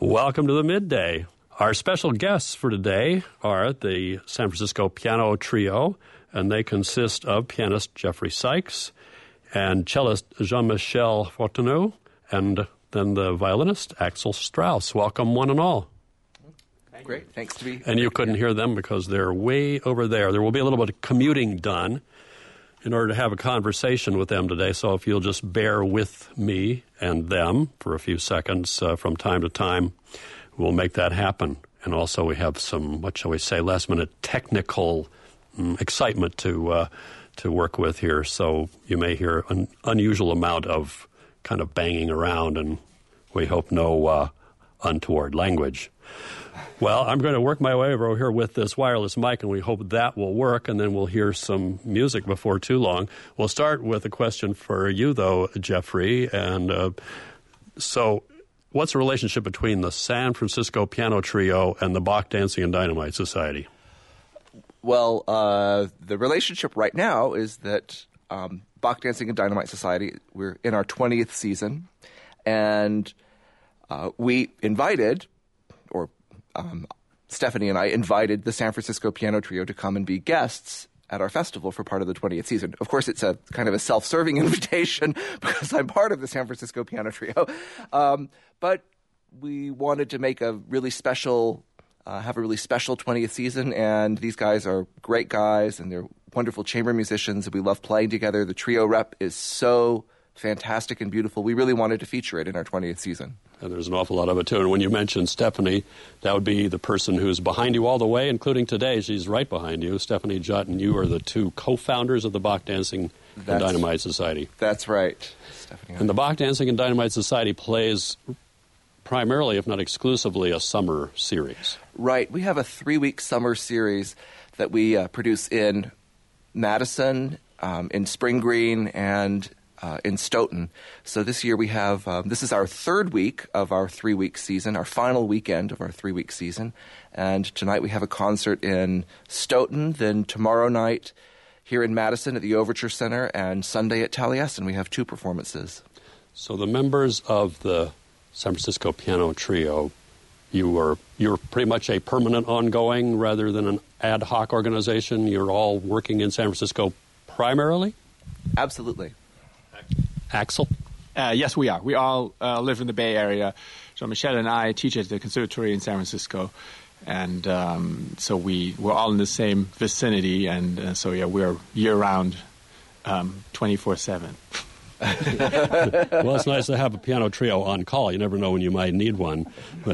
Welcome to the Midday. Our special guests for today are the San Francisco Piano Trio, and they consist of pianist Jeffrey Sykes and cellist Jean-Michel Fortuneau, and then the violinist Axel Strauss. Welcome, one and all. Great, thanks to be. And you couldn't hear them because they're way over there. There will be a little bit of commuting done in order to have a conversation with them today. So if you'll just bear with me and them for a few seconds from time to time, we'll make that happen. And also we have some, what shall we say, last-minute technical excitement to work with here. So you may hear an unusual amount of kind of banging around, and we hope no untoward language. Well, I'm going to work my way over here with this wireless mic, and we hope that will work, and then we'll hear some music before too long. We'll start with a question for you, though, Jeffrey. And so what's the relationship between the San Francisco Piano Trio and the Bach Dancing and Dynamite Society? Well, the relationship right now is that Bach Dancing and Dynamite Society, we're in our 20th season, and we invited, or Stephanie and I invited the San Francisco Piano Trio to come and be guests at our festival for part of the 20th season. Of course, it's a kind of a self-serving invitation because I'm part of the San Francisco Piano Trio. But we wanted to make a really special, have a really special 20th season, and these guys are great guys, and they're wonderful chamber musicians, and we love playing together. The trio rep is so fantastic and beautiful. We really wanted to feature it in our 20th season. And there's an awful lot of it, too. And when you mentioned Stephanie, that would be the person who's behind you all the way, including today. She's right behind you. Stephanie Jutt and you are the two co-founders of the Bach Dancing and Dynamite Society. That's right. Stephanie. And the Bach Dancing and Dynamite Society plays primarily, if not exclusively, a summer series. Right. We have a 3-week summer series that we produce in Madison, in Spring Green, and in Stoughton. So this year we have, this is our 3rd week of our 3-week season, our final weekend of our 3-week season. And tonight we have a concert in Stoughton, then tomorrow night here in Madison at the Overture Center, and Sunday at Taliesin. We have 2 performances. So the members of the San Francisco Piano Trio, you're pretty much a permanent ongoing rather than an ad hoc organization. You're all working in San Francisco primarily? Absolutely. Axel? Yes, we are. We all live in the Bay Area. Jean-Michel and I teach at the Conservatory in San Francisco. And so we're all in the same vicinity. And so, yeah, we're year-round, 24/7. Well, it's nice to have a piano trio on call. You never know when you might need one. But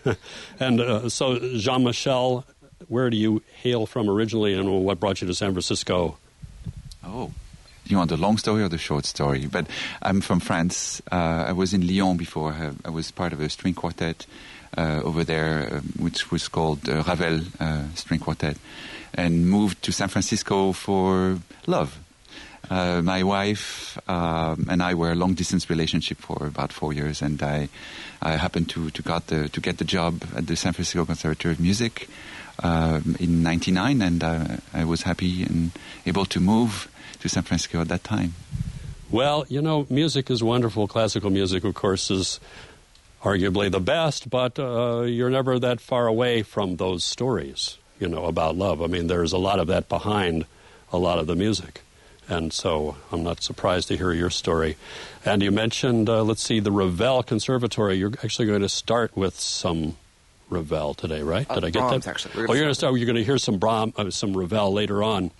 and so, Jean-Michel, where do you hail from originally, and what brought you to San Francisco? Oh, you want the long story or the short story? But I'm from France. I was in Lyon before. I was part of a string quartet over there, which was called Ravel String Quartet, and moved to San Francisco for love. My wife and I were a long-distance relationship for about 4 years, and I happened to get the job at the San Francisco Conservatory of Music in '99, and I was happy and able to move to San Francisco at that time. Well, you know, music is wonderful. Classical music, of course, is arguably the best, but you're never that far away from those stories, you know, about love. I mean, there's a lot of that behind a lot of the music. And so I'm not surprised to hear your story. And you mentioned, the Ravel Conservatory. You're actually going to start with some Ravel today, right? Did I get Brahms, that? Actually. You're going to hear some some Ravel later on.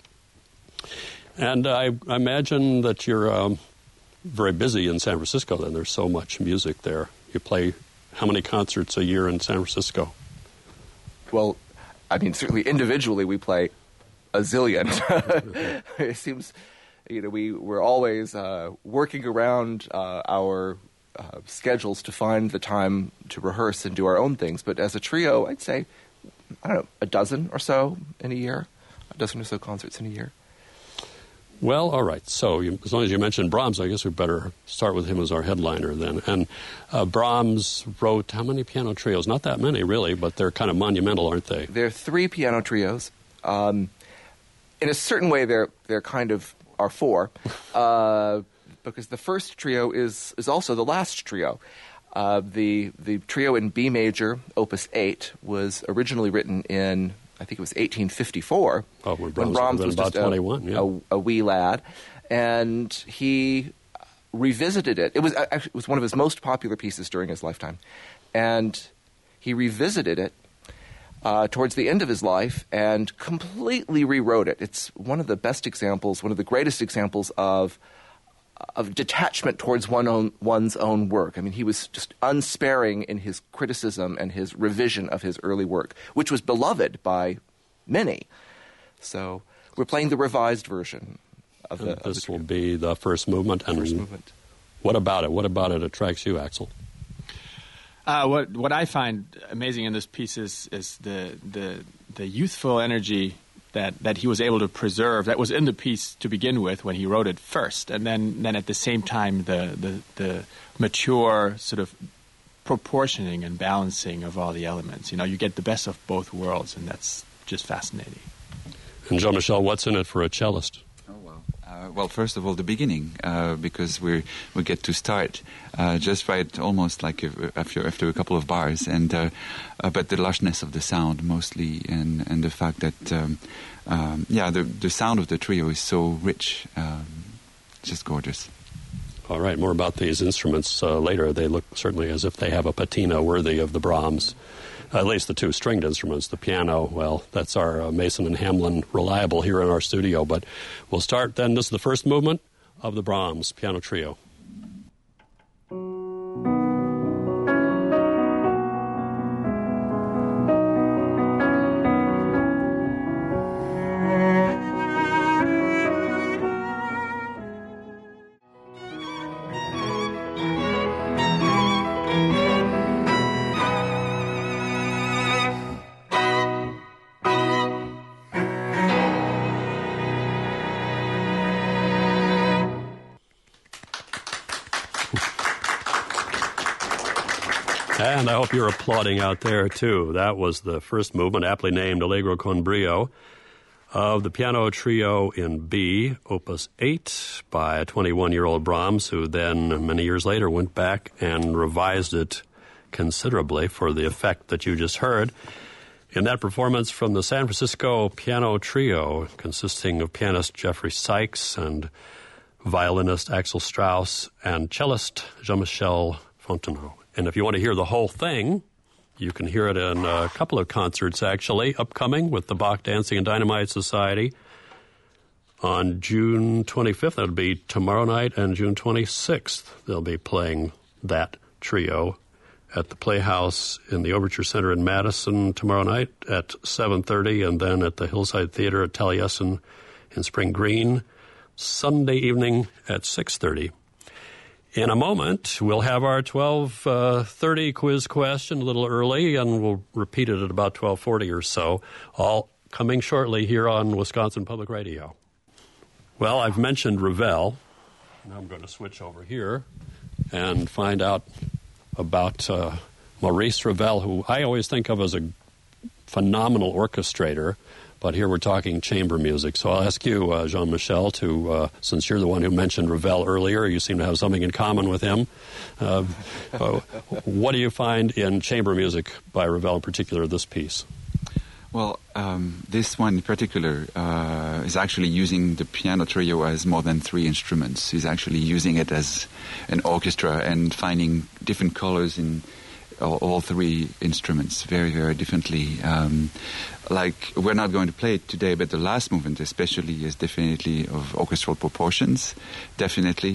And I imagine that you're very busy in San Francisco, then. There's so much music there. You play how many concerts a year in San Francisco? Well, I mean, certainly individually we play a zillion. It seems, we're always working around our schedules to find the time to rehearse and do our own things. But as a trio, I'd say, a dozen or so in a year, a dozen or so concerts in a year. Well, all right. So as long as you mentioned Brahms, I guess we better start with him as our headliner then. And Brahms wrote how many piano trios? Not that many, really, but they're kind of monumental, aren't they? There are 3 piano trios. In a certain way, they're kind of our 4, because the first trio is also the last trio. The trio in B major, Opus 8, was originally written in, I think it was 1854. Oh, when Brahms was about 21, yeah. a wee lad. And he revisited it. It was one of his most popular pieces during his lifetime. And he revisited it towards the end of his life and completely rewrote it. It's one of the best examples, one of the greatest examples of detachment towards one's own work. I mean, he was just unsparing in his criticism and his revision of his early work, which was beloved by many. So we're playing the revised version of the. This will be the first movement. And first movement. What about it? What about it attracts you, Axel? What I find amazing in this piece is the youthful energy that he was able to preserve, that was in the piece to begin with when he wrote it first, and then at the same time the mature sort of proportioning and balancing of all the elements. You get the best of both worlds, and that's just fascinating. And Jean-Michel, what's in it for a cellist? Well, first of all, the beginning, because we get to start just right, almost like after a couple of bars, and but the lushness of the sound mostly, and the fact that the sound of the trio is so rich, just gorgeous. All right, more about these instruments later. They look certainly as if they have a patina worthy of the Brahms. At least the two stringed instruments. The piano, well, that's our Mason and Hamlin Reliable here in our studio. But we'll start then. This is the first movement of the Brahms Piano Trio. And I hope you're applauding out there, too. That was the first movement, aptly named Allegro con brio, of the piano trio in B, Opus 8, by a 21-year-old Brahms, who then, many years later, went back and revised it considerably for the effect that you just heard. In that performance from the San Francisco Piano Trio, consisting of pianist Jeffrey Sykes and violinist Axel Strauss and cellist Jean-Michel Fontenot. And if you want to hear the whole thing, you can hear it in a couple of concerts, actually, upcoming with the Bach Dancing and Dynamite Society on June 25th. That'll be tomorrow night, and June 26th. They'll be playing that trio at the Playhouse in the Overture Center in Madison tomorrow night at 7:30, and then at the Hillside Theater at Taliesin in Spring Green Sunday evening at 6:30. In a moment, we'll have our 12:30 quiz question a little early, and we'll repeat it at about 12:40 or so, all coming shortly here on Wisconsin Public Radio. Well, I've mentioned Ravel. Now I'm going to switch over here and find out about Maurice Ravel, who I always think of as a phenomenal orchestrator. But here we're talking chamber music. So I'll ask you, Jean-Michel, since you're the one who mentioned Ravel earlier, you seem to have something in common with him. What do you find in chamber music by Ravel, in particular, this piece? Well, this one in particular is actually using the piano trio as more than three instruments. He's actually using it as an orchestra and finding different colors in all three instruments very, very differently. Like, we're not going to play it today, but the last movement especially is definitely of orchestral proportions, definitely.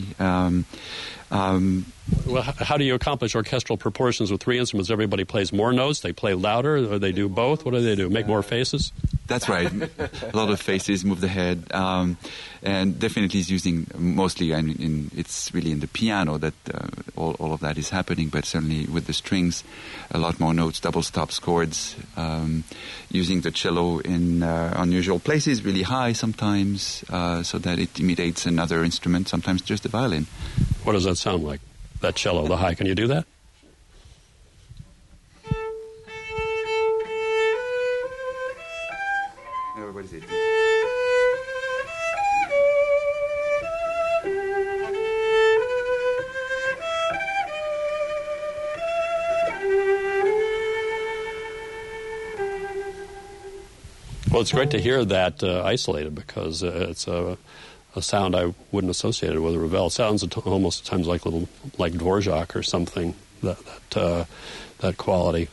Well, how do you accomplish orchestral proportions with three instruments? Everybody plays more notes, they play louder, or they do both? What do? Make more faces? That's right. A lot of faces, move the head. And definitely is using mostly, it's really in the piano that all of that is happening, but certainly with the strings, a lot more notes, double stops, chords, using the cello in unusual places, really high sometimes, so that it imitates another instrument, sometimes just the violin. What does that sound like? That cello, the high. Can you do that? No, what is it? Well, it's great to hear that isolated, because it's a sound I wouldn't associate it with Ravel. It sounds almost at times like Dvorak or something, that quality.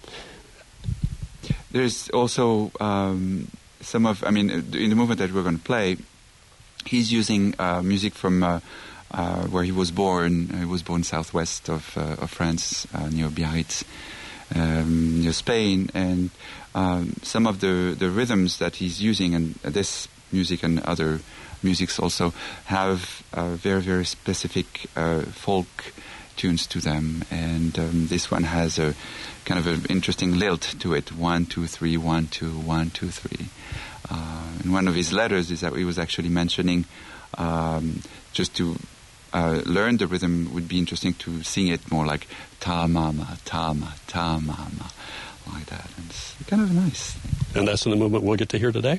There's also in the movement that we're going to play, he's using music from where he was born. He was born southwest of France, near Biarritz, near Spain, and some of the rhythms that he's using, and this music and other musics also have very, very specific folk tunes to them, and this one has a kind of an interesting lilt to it. 1, 2, 3, 1, 2, 1, 2, 3. In one of his letters is that he was actually mentioning just to learn the rhythm would be interesting to sing it more like ta mama, ta ma, ta mama, like that. And it's kind of nice. And that's in the movement we'll get to hear today.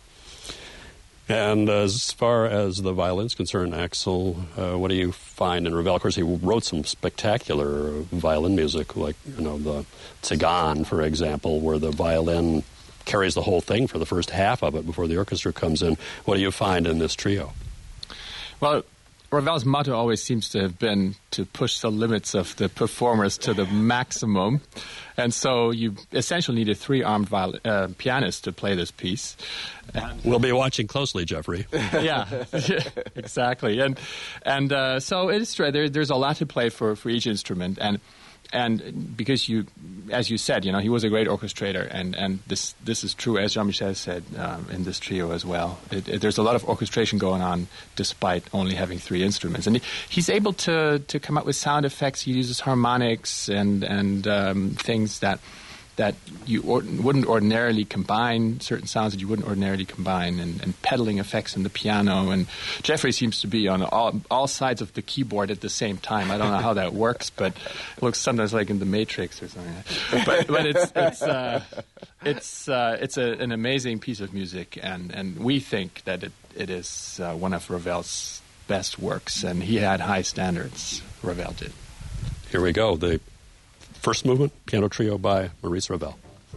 And as far as the violin's concerned, Axel, what do you find in Ravel? Of course, he wrote some spectacular violin music, like the Tzigane, for example, where the violin carries the whole thing for the first half of it before the orchestra comes in. What do you find in this trio? Well, Ravel's motto always seems to have been to push the limits of the performers to the maximum. And so you essentially need a three-armed pianist to play this piece. And we'll be watching closely, Jeffrey. Yeah, exactly. And so it is true. There's a lot to play for each instrument. And because as you said, he was a great orchestrator, and this is true, as Jean-Michel said, in this trio as well. There's a lot of orchestration going on despite only having three instruments, and he's able to come up with sound effects. He uses harmonics and things that you wouldn't ordinarily combine, certain sounds that you wouldn't ordinarily combine, and pedaling effects in the piano. And Jeffrey seems to be on all sides of the keyboard at the same time. I don't know how that works, but it looks sometimes like in The Matrix or something. But it's an amazing piece of music, and we think that it is one of Ravel's best works, and he had high standards, Ravel did. Here we go. The first movement, piano trio by Maurice Ravel.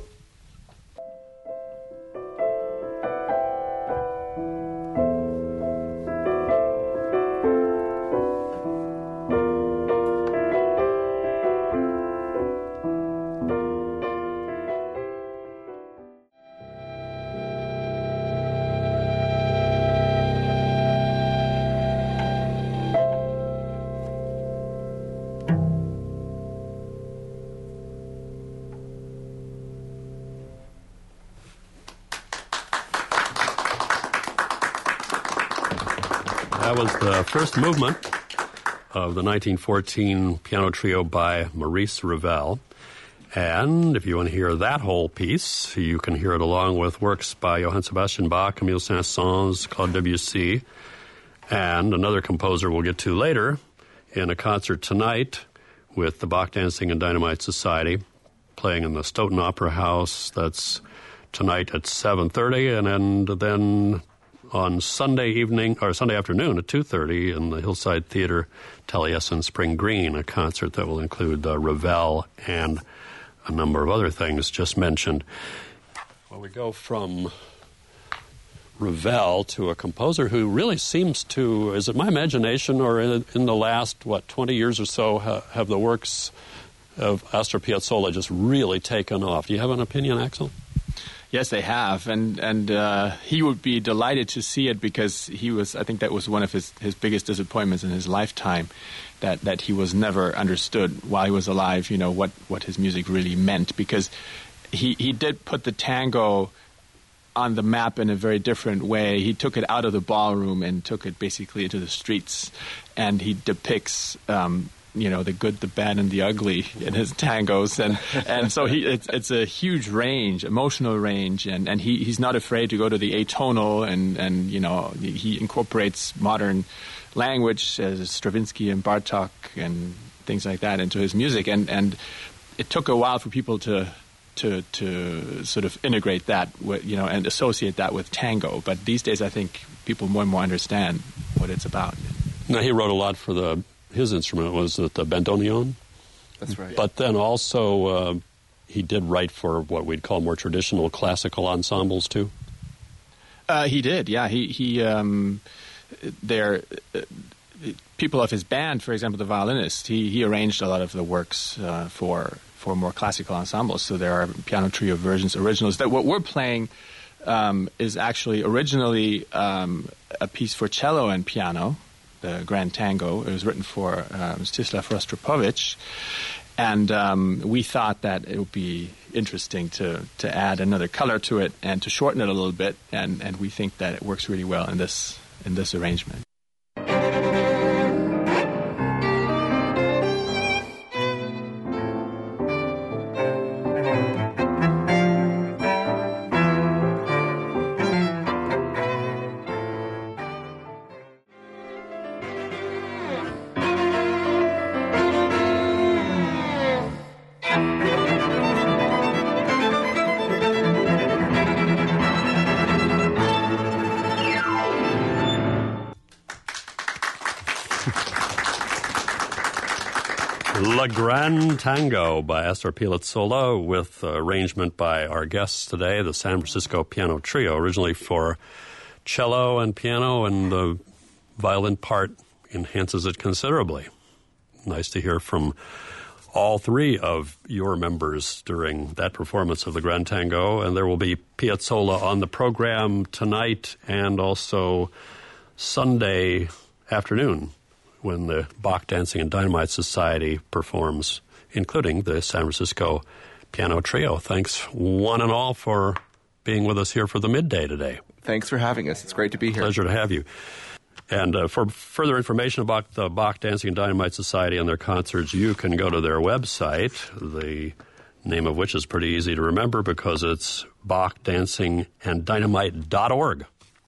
That was the first movement of the 1914 piano trio by Maurice Ravel. And if you want to hear that whole piece, you can hear it along with works by Johann Sebastian Bach, Camille Saint-Saëns, Claude Debussy, and another composer we'll get to later in a concert tonight with the Bach Dancing and Dynamite Society, playing in the Stoughton Opera House. That's tonight at 7:30, and then on Sunday afternoon at 2:30 in the Hillside Theater, Taliesin Spring Green, a concert that will include Ravel and a number of other things just mentioned. Well, we go from Ravel to a composer who really seems to, is it my imagination, or in the last, 20 years or so, have the works of Astor Piazzolla just really taken off? Do you have an opinion, Axel? Yes, they have, and he would be delighted to see it, because I think that was one of his biggest disappointments in his lifetime, that he was never understood while he was alive, what his music really meant, because he did put the tango on the map in a very different way. He took it out of the ballroom and took it basically into the streets, and he depicts the good, the bad, and the ugly in his tangos, and so it's a huge range, emotional range, and he's not afraid to go to the atonal, and he incorporates modern language as Stravinsky and Bartók and things like that into his music, and it took a while for people to sort of integrate that, and associate that with tango. But these days, I think people more and more understand what it's about. Now, he wrote a lot for his instrument. Was it the bandoneon? That's right. But then also he did write for what we'd call more traditional classical ensembles too? He did, yeah. People of his band, for example, the violinist, he arranged a lot of the works for more classical ensembles. So there are piano trio versions, originals. That what we're playing is actually originally a piece for cello and piano, the Grand Tango. It was written for Mstislav Rostropovich. And we thought that it would be interesting to add another color to it and to shorten it a little bit. And we think that it works really well in this arrangement. Le Grand Tango by Astor Piazzolla, with arrangement by our guests today, the San Francisco Piano Trio, originally for cello and piano, and the violin part enhances it considerably. Nice to hear from all three of your members during that performance of the Grand Tango, and there will be Piazzolla on the program tonight and also Sunday afternoon when the Bach Dancing and Dynamite Society performs, including the San Francisco Piano Trio. Thanks one and all for being with us here for the midday today. Thanks for having us. It's great to be here. Pleasure to have you. And for further information about the Bach Dancing and Dynamite Society and their concerts, you can go to their website, the name of which is pretty easy to remember because it's bachdancinganddynamite.org.